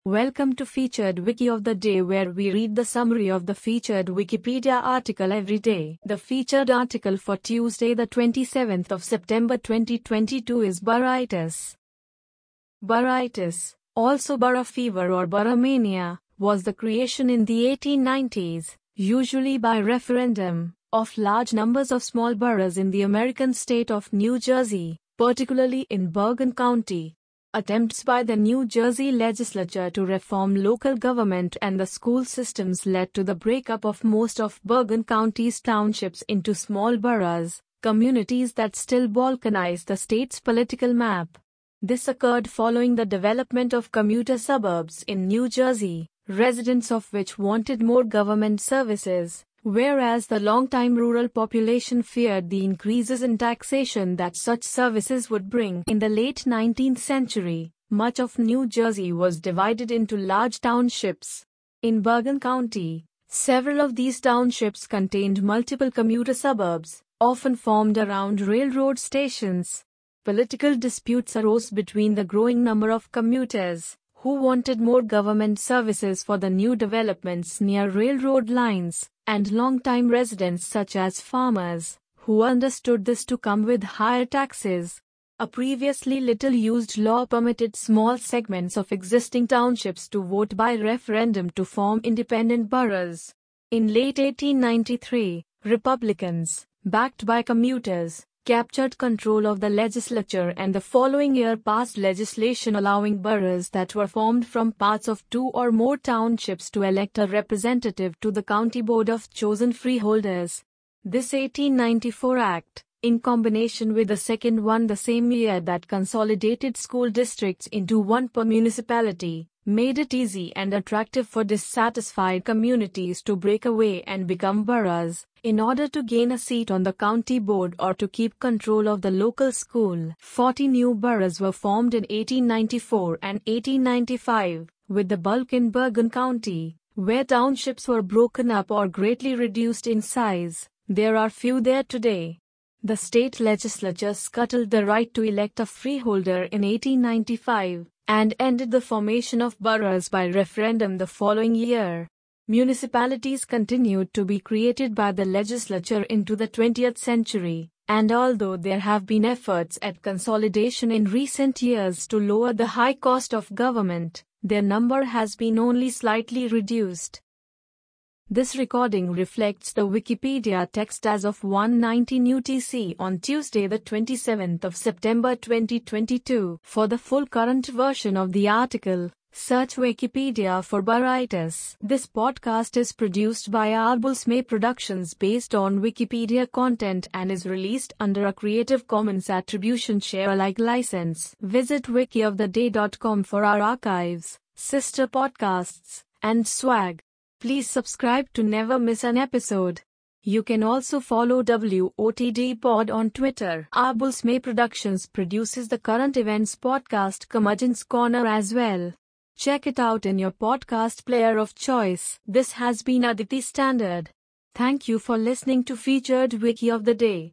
Welcome to Featured Wiki of the Day, where we read the summary of the featured Wikipedia article every day. The featured article for Tuesday, the 27th of September 2022 is Burritis. Burritis, also Borough fever or Boroughmania, was the creation in the 1890s, usually by referendum, of large numbers of small boroughs in the American state of New Jersey, particularly in Bergen County. Attempts by the New Jersey legislature to reform local government and the school systems led to the breakup of most of Bergen County's townships into small boroughs, communities that still balkanize the state's political map. This occurred following the development of commuter suburbs in New Jersey, residents of which wanted more government services, whereas the long-time rural population feared the increases in taxation that such services would bring. In the late 19th century, much of New Jersey was divided into large townships. In Bergen County, several of these townships contained multiple commuter suburbs, often formed around railroad stations. Political disputes arose between the growing number of commuters, who wanted more government services for the new developments near railroad lines, and long-time residents such as farmers, who understood this to come with higher taxes. A previously little-used law permitted small segments of existing townships to vote by referendum to form independent boroughs. In late 1893, Republicans, backed by commuters, captured control of the legislature and the following year passed legislation allowing boroughs that were formed from parts of two or more townships to elect a representative to the county board of chosen freeholders. This 1894 act, in combination with the second one the same year that consolidated school districts into one per municipality, made it easy and attractive for dissatisfied communities to break away and become boroughs, in order to gain a seat on the county board or to keep control of the local school. 40 new boroughs were formed in 1894 and 1895, with the bulk in Bergen County, where townships were broken up or greatly reduced in size. There are few there today. The state legislature scuttled the right to elect a freeholder in 1895, and ended the formation of boroughs by referendum the following year. Municipalities continued to be created by the legislature into the 20th century, and although there have been efforts at consolidation in recent years to lower the high cost of government, their number has been only slightly reduced. This recording reflects the Wikipedia text as of 1:19 UTC on Tuesday, the 27th of September 2022. For the full current version of the article, search Wikipedia for Burritis. This podcast is produced by Arbulsme Productions based on Wikipedia content and is released under a Creative Commons Attribution Share Alike license. Visit wikioftheday.com for our archives, sister podcasts, and swag. Please subscribe to never miss an episode. You can also follow WOTD Pod on Twitter. Arbulsme Productions produces the current events podcast Curmudgeon's Corner as well. Check it out in your podcast player of choice. This has been Aditi Standard. Thank you for listening to Featured Wiki of the Day.